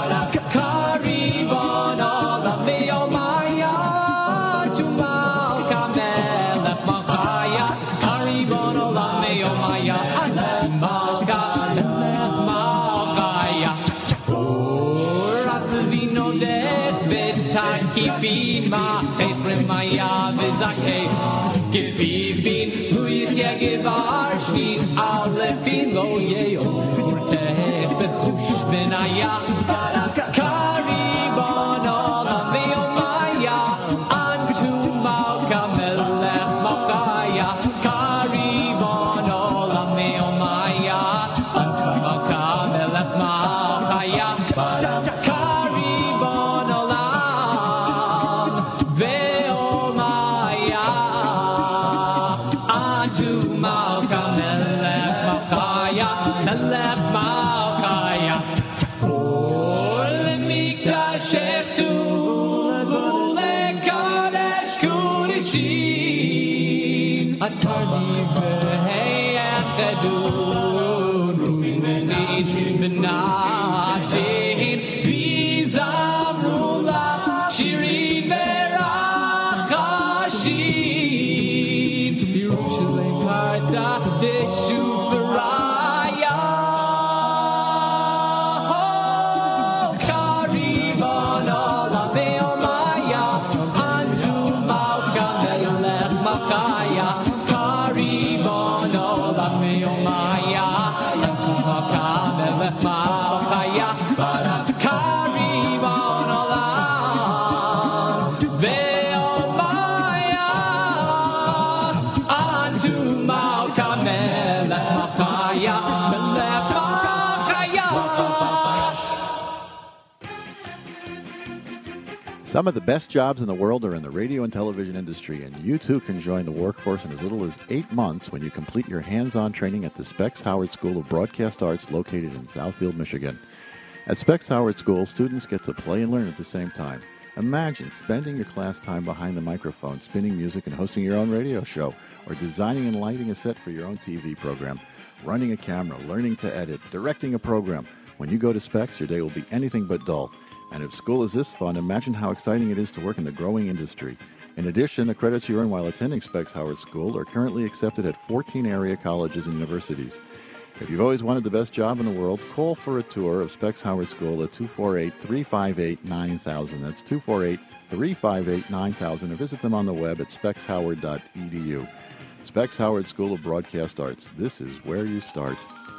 Karibon olam ve'omaya, unto Malka melech Malchaya. Karibon olam ve'omaya, unto Malka melech Malchaya. Vino de betaki bima efrem maya bezake gevivin hu yichya gevarshtin alefin lo yeyo urteh bechush benaya. Karibon olam ve'omaya, unto Malka melech Malchaya. Karibon olam ve'omaya, unto Malka melech Malchaya. Karibon olam ve'omaya, unto Malka melech Malchaya, melech Malchaya. Oh, lemikdashech tuvu lekadosh kodeshim, atardi ve'echadun, ru'in v'nashim, v'zamru lach shirin ve'rachashim, Yerushalayim karta deshuvaraya. Oh, Karibon olam ve'omaya, unto Malka melech Malchaya. Karibon olam ve'omaya, unto Malka melech Malchaya. Some of the best jobs in the world are in the radio and television industry, and you too can join the workforce in as little as eight months when you complete your hands-on training at the Specs Howard School of Broadcast Arts located in Southfield, Michigan. At Specs Howard School, students get to play and learn at the same time. Imagine spending your class time behind the microphone, spinning music and hosting your own radio show, or designing and lighting a set for your own T V program, running a camera, learning to edit, directing a program. When you go to Specs, your day will be anything but dull. And if school is this fun, imagine how exciting it is to work in the growing industry. In addition, the credits you earn while attending Specs Howard School are currently accepted at fourteen area colleges and universities. If you've always wanted the best job in the world, call for a tour of Specs Howard School at two four eight, three five eight, nine thousand. That's two four eight, three five eight, nine thousand. Or visit them on the web at specs howard dot e d u. Specs Howard School of Broadcast Arts. This is where you start.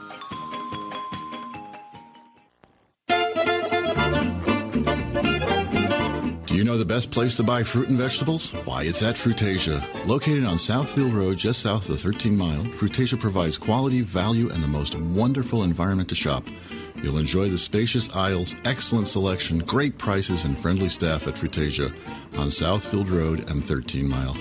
Do you know the best place to buy fruit and vegetables? Why, it's at Fruitasia. Located on Southfield Road, just south of the thirteen mile, Fruitasia provides quality, value, and the most wonderful environment to shop. You'll enjoy the spacious aisles, excellent selection, great prices, and friendly staff at Fruitasia on Southfield Road and thirteen mile.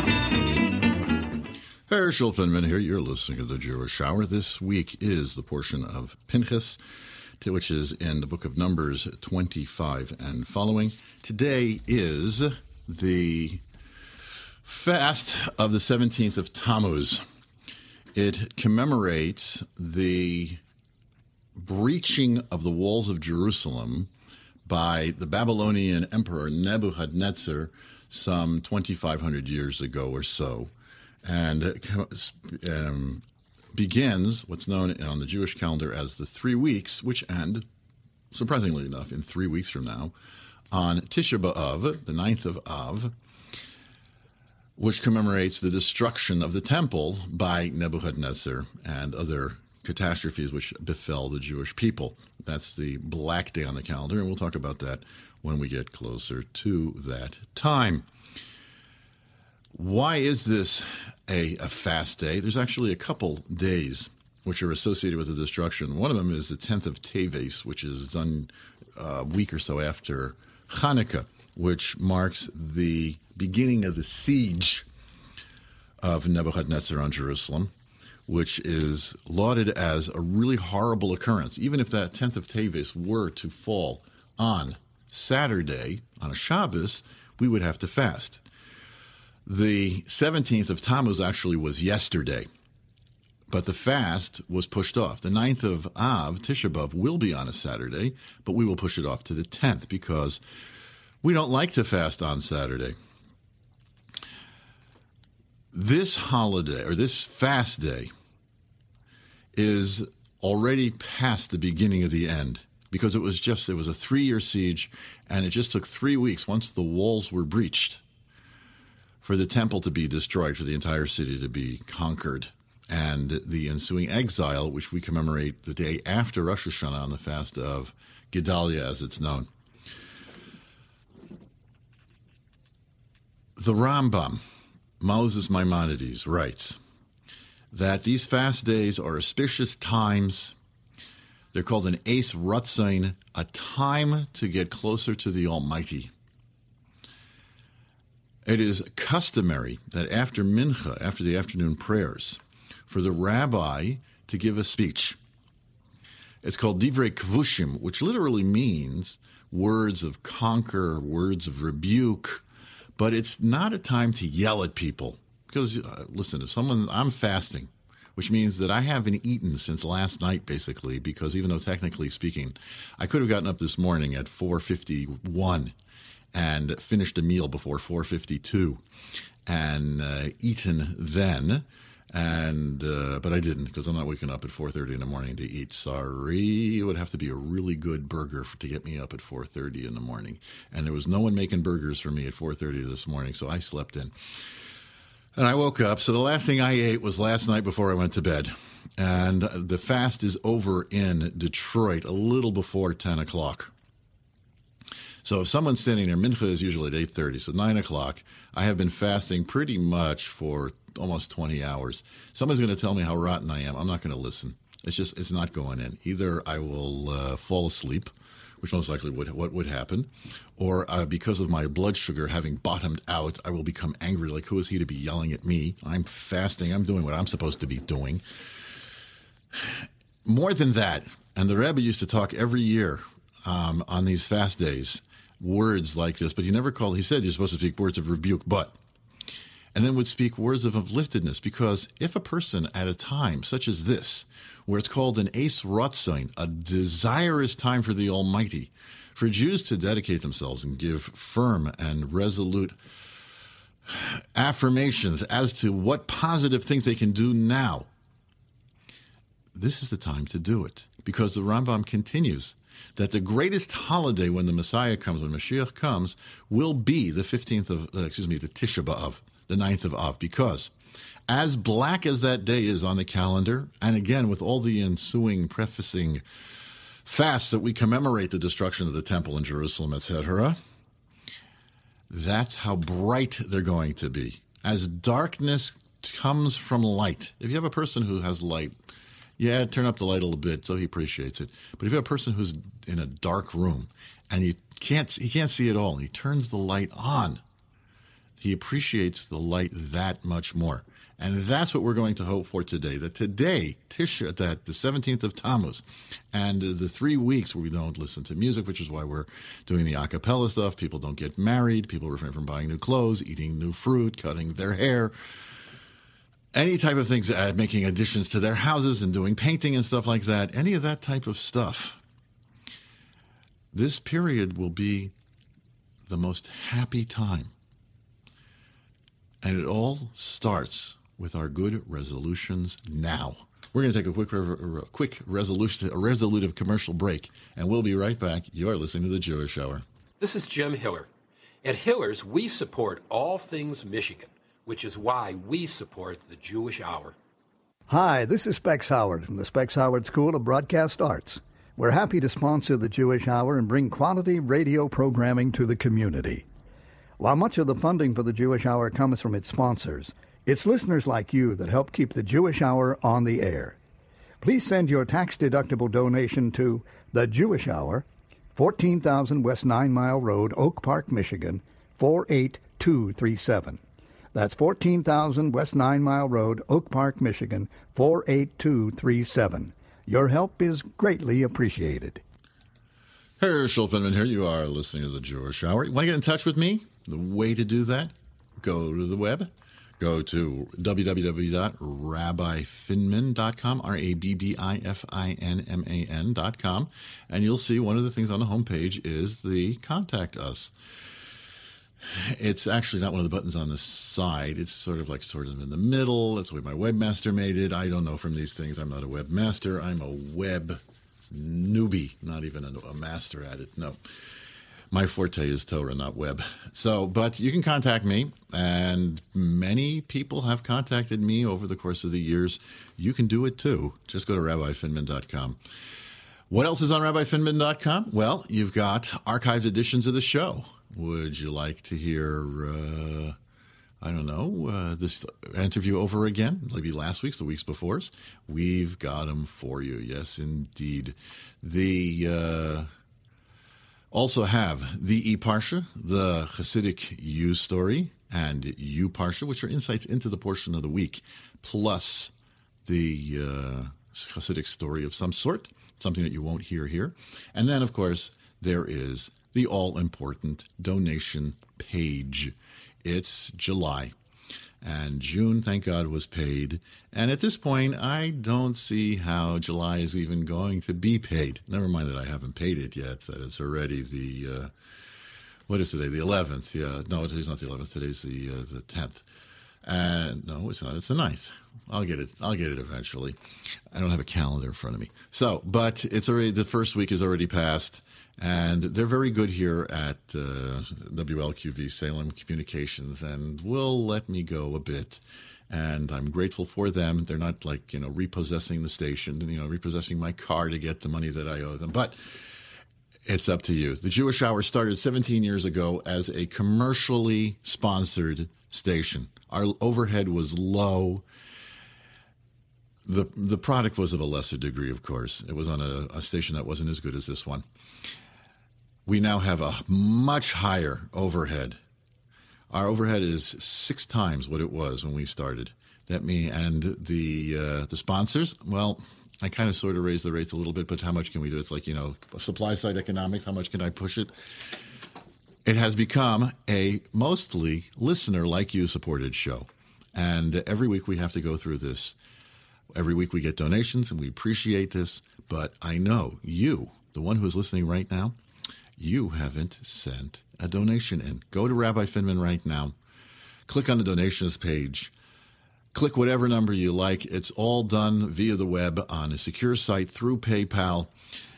Herschel Finman here. You're listening to the Jewish Hour. This week is the portion of Pinchas, which is in the book of Numbers twenty-five and following. Today is the fast of the seventeenth of Tammuz. It commemorates the breaching of the walls of Jerusalem by the Babylonian emperor Nebuchadnezzar some twenty-five hundred years ago or so. And um, begins what's known on the Jewish calendar as the three weeks, which end, surprisingly enough, in three weeks from now, on Tisha B'Av, the ninth of Av, which commemorates the destruction of the temple by Nebuchadnezzar and other catastrophes which befell the Jewish people. That's the black day on the calendar, and we'll talk about that when we get closer to that time. Why is this a, a fast day? There's actually a couple days which are associated with the destruction. One of them is the tenth of Teves, which is done a week or so after Hanukkah, which marks the beginning of the siege of Nebuchadnezzar on Jerusalem, which is lauded as a really horrible occurrence. Even if that tenth of Teves were to fall on Saturday, on a Shabbos, we would have to fast. The seventeenth of Tammuz actually was yesterday, but the fast was pushed off. The ninth of Av, Tisha B'Av, will be on a Saturday, but we will push it off to the tenth because we don't like to fast on Saturday. This holiday, or this fast day, is already past the beginning of the end because it was just, it was a three-year siege, and it just took three weeks once the walls were breached for the temple to be destroyed, for the entire city to be conquered, and the ensuing exile, which we commemorate the day after Rosh Hashanah on the fast of Gedalia, as it's known. The Rambam, Moses Maimonides, writes that these fast days are auspicious times. They're called an Eis Ratzain, a time to get closer to the Almighty. It is customary that after Mincha, after the afternoon prayers, for the rabbi to give a speech. It's called Divrei Kvushim, which literally means words of conquer, words of rebuke, but it's not a time to yell at people. Because, uh, listen, if someone, I'm fasting, which means that I haven't eaten since last night, basically, because even though technically speaking, I could have gotten up this morning at four fifty-one and finished a meal before four fifty-two and uh, eaten then, and uh, but I didn't because I'm not waking up at four thirty in the morning to eat. Sorry, it would have to be a really good burger for, to get me up at four thirty in the morning, and there was no one making burgers for me at four thirty this morning, so I slept in. And I woke up, so the last thing I ate was last night before I went to bed. And the fast is over in Detroit a little before ten o'clock. So if someone's standing there, Mincha is usually at eight thirty, so nine o'clock. I have been fasting pretty much for almost twenty hours. Someone's going to tell me how rotten I am. I'm not going to listen. It's just, it's not going in. Either I will uh, fall asleep, which most likely would what would happen, or uh, because of my blood sugar having bottomed out, I will become angry. Like, who is he to be yelling at me? I'm fasting. I'm doing what I'm supposed to be doing. More than that, and the Rebbe used to talk every year um, on these fast days, words like this, but he never called, he said you're supposed to speak words of rebuke, but, and then would speak words of upliftedness, because if a person at a time such as this, where it's called an Eis Ratzain, a desirous time for the Almighty, for Jews to dedicate themselves and give firm and resolute affirmations as to what positive things they can do now, this is the time to do it, because the Rambam continues that the greatest holiday when the Messiah comes, when Mashiach comes, will be the fifteenth of, uh, excuse me, the Tisha B'Av, the ninth of Av, because as black as that day is on the calendar, and again with all the ensuing prefacing fasts that we commemorate the destruction of the temple in Jerusalem, et cetera, that's how bright they're going to be. As darkness comes from light. If you have a person who has light, yeah, turn up the light a little bit so he appreciates it. But if you have a person who's in a dark room and you can't, he can't see it all, and he turns the light on, he appreciates the light that much more. And that's what we're going to hope for today, that today, Tisha, that the seventeenth of Tammuz, and the three weeks where we don't listen to music, which is why we're doing the a cappella stuff, people don't get married, people refrain from buying new clothes, eating new fruit, cutting their hair, any type of things, uh, making additions to their houses and doing painting and stuff like that, any of that type of stuff, this period will be the most happy time. And it all starts with our good resolutions now. We're going to take a quick, re- quick resolution, a resolutive commercial break, and we'll be right back. You are listening to The Jewish Hour. This is Jim Hiller. At Hiller's, we support all things Michigan, which is why we support the Jewish Hour. Hi, this is Specs Howard from the Specs Howard School of Broadcast Arts. We're happy to sponsor the Jewish Hour and bring quality radio programming to the community. While much of the funding for the Jewish Hour comes from its sponsors, it's listeners like you that help keep the Jewish Hour on the air. Please send your tax-deductible donation to The Jewish Hour, fourteen thousand West Nine Mile Road, Oak Park, Michigan, four eight two three seven. That's fourteen thousand West Nine Mile Road, Oak Park, Michigan, four eight two three seven. Your help is greatly appreciated. Herschel Finman here. You are listening to The Jewish Hour. You want to get in touch with me? The way to do that, go to the web. Go to w w w dot rabbi finman dot com, R A B B I F I N M A N dot com, and you'll see one of the things on the homepage is the Contact Us. It's actually not one of the buttons on the side. It's sort of like sort of in the middle. That's the way my webmaster made it. I don't know from these things. I'm not a webmaster. I'm a web newbie, not even a, a master at it. No. My forte is Torah, not web. So, but you can contact me, and many people have contacted me over the course of the years. You can do it too. Just go to rabbi finman dot com. What else is on rabbi finman dot com? Well, you've got archived editions of the show. Would you like to hear, uh, I don't know, uh, this interview over again? Maybe last week's, the weeks before's? We've got them for you. Yes, indeed. The... Uh, Also have the E-Parsha, the Hasidic U story, and U-Parsha, which are insights into the portion of the week, plus the uh, Hasidic story of some sort, something that you won't hear here. And then, of course, there is the all-important donation page. It's July. And June, thank God, was paid. And at this point, I don't see how July is even going to be paid. Never mind that I haven't paid it yet. That it's already the, uh, what is today, the eleventh? Yeah, no, today's not the eleventh. Today's the uh, the tenth. And no, it's not. It's the ninth. I'll get it. I'll get it eventually. I don't have a calendar in front of me. So, but it's already, the first week is already passed. And they're very good here at uh, W L Q V, Salem Communications, and will let me go a bit. And I'm grateful for them. They're not like, you know, repossessing the station, you know, repossessing my car to get the money that I owe them. But it's up to you. The Jewish Hour started seventeen years ago as a commercially sponsored station. Our overhead was low. The the product was of a lesser degree, of course. It was on a, a station that wasn't as good as this one. We now have a much higher overhead. Our overhead is six times what it was when we started. That mean, and the uh, the sponsors, well, I kind of sort of raised the rates a little bit, but how much can we do? It's like, you know, supply side economics. How much can I push it? It has become a mostly listener like you supported show. And every week we have to go through this. Every week we get donations, and we appreciate this. But I know you, the one who is listening right now, you haven't sent a donation in. Go to Rabbi Finman right now. Click on the donations page. Click whatever number you like. It's all done via the web on a secure site through PayPal.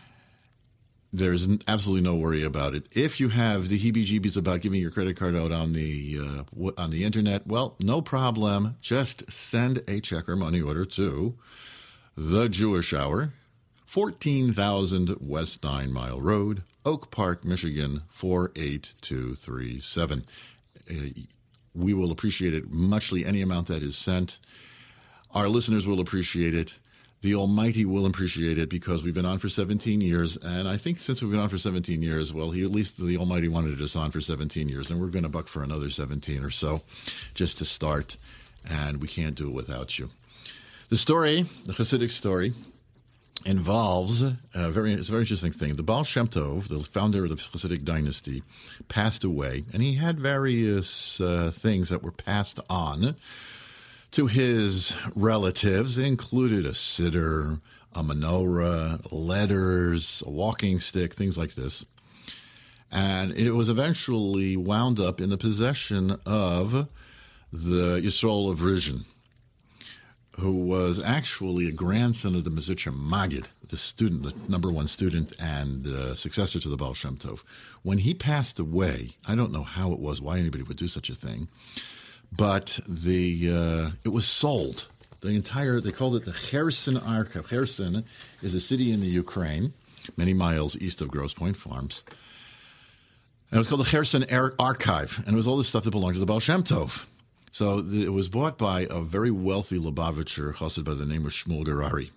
There's absolutely no worry about it. If you have the heebie-jeebies about giving your credit card out on the uh, on the internet, well, no problem. Just send a check or money order to The Jewish Hour, fourteen thousand West Nine Mile Road, Oak Park, Michigan, four eight two three seven. Uh, we will appreciate it muchly, any amount that is sent. Our listeners will appreciate it. The Almighty will appreciate it because we've been on for seventeen years, and I think since we've been on for seventeen years, well, he at least the Almighty wanted us on for seventeen years, and we're going to buck for another seventeen or so just to start, and we can't do it without you. The story, the Hasidic story, involves a very, it's a very interesting thing. The Baal Shem Tov, the founder of the Hasidic dynasty, passed away, and he had various uh, things that were passed on to his relatives. It included a siddur, a menorah, letters, a walking stick, things like this. And it was eventually wound up in the possession of the Yisrael of Rizhin, who was actually a grandson of the Mezritcher Maggid, the student, the number one student and uh, successor to the Baal Shem Tov. When he passed away, I don't know how it was, why anybody would do such a thing, but the uh, it was sold. The entire, they called it the Kherson Archive. Kherson is a city in the Ukraine, many miles east of Grosse Pointe Farms. And it was called the Kherson Ar- Archive, and it was all this stuff that belonged to the Baal Shem Tov. So the, it was bought by a very wealthy Lubavitcher chassid by the name of Shmuel Gerari.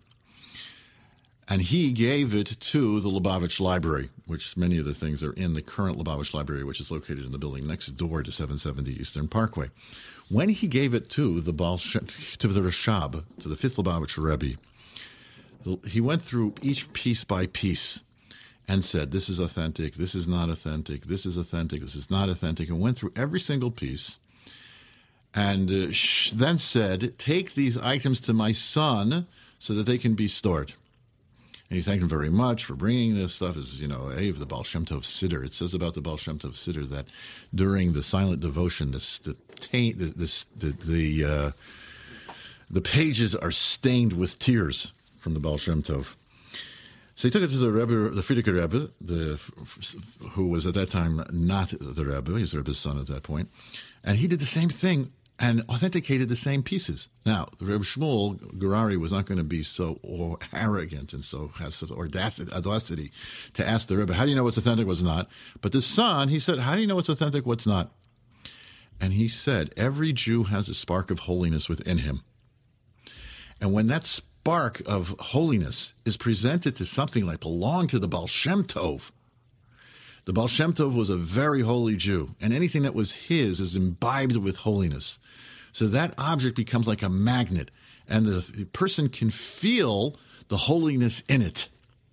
And he gave it to the Lubavitch Library, which many of the things are in the current Lubavitch Library, which is located in the building next door to seven seventy Eastern Parkway. When he gave it to the Baal Shem, to the Rashab, to the fifth Lubavitch Rebbe, he went through each piece by piece and said, this is authentic, this is not authentic, this is authentic, this is not authentic, and went through every single piece. And uh, then said, take these items to my son so that they can be stored. And he thanked him very much for bringing this stuff. As you know, hey, the Baal Shem Tov Siddur. It says about the Baal Shem Tov Siddur that during the silent devotion, this, the taint, this, the the uh, the pages are stained with tears from the Baal Shem Tov. So he took it to the Rebbe, the Frierdiker Rebbe, the, who was at that time not the Rebbe. He was the Rebbe's son at that point. And he did the same thing and authenticated the same pieces. Now, the Rebbe Shmuel Gerari was not going to be so arrogant and so has such audacity to ask the Rebbe, how do you know what's authentic, what's not? But the son, he said, how do you know what's authentic, what's not? And he said, every Jew has a spark of holiness within him. And when that spark of holiness is presented to something like belonged to the Baal Shem Tov, the Baal Shem Tov was a very holy Jew, and anything that was his is imbibed with holiness. So that object becomes like a magnet, and the person can feel the holiness in it.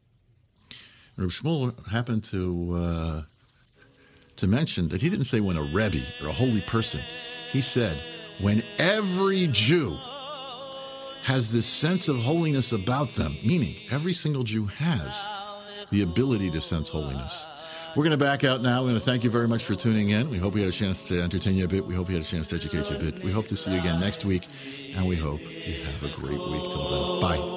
Reb Shmuel happened to uh, to mention that he didn't say when a Rebbe or a holy person. He said when every Jew has this sense of holiness about them, meaning every single Jew has the ability to sense holiness. We're going to back out now. We're going to thank you very much for tuning in. We hope we had a chance to entertain you a bit. We hope we had a chance to educate you a bit. We hope to see you again next week, and we hope you have a great week. Till then, bye.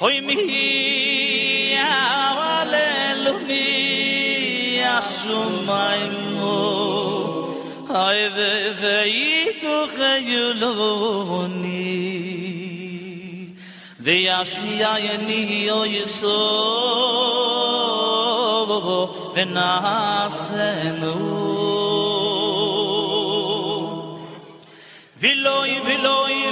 Hoy mi hallelujah Shumaimo Ay ve ve ito khayuloni Ve yashmiya yani o yeso Ve nasenu Viloi viloi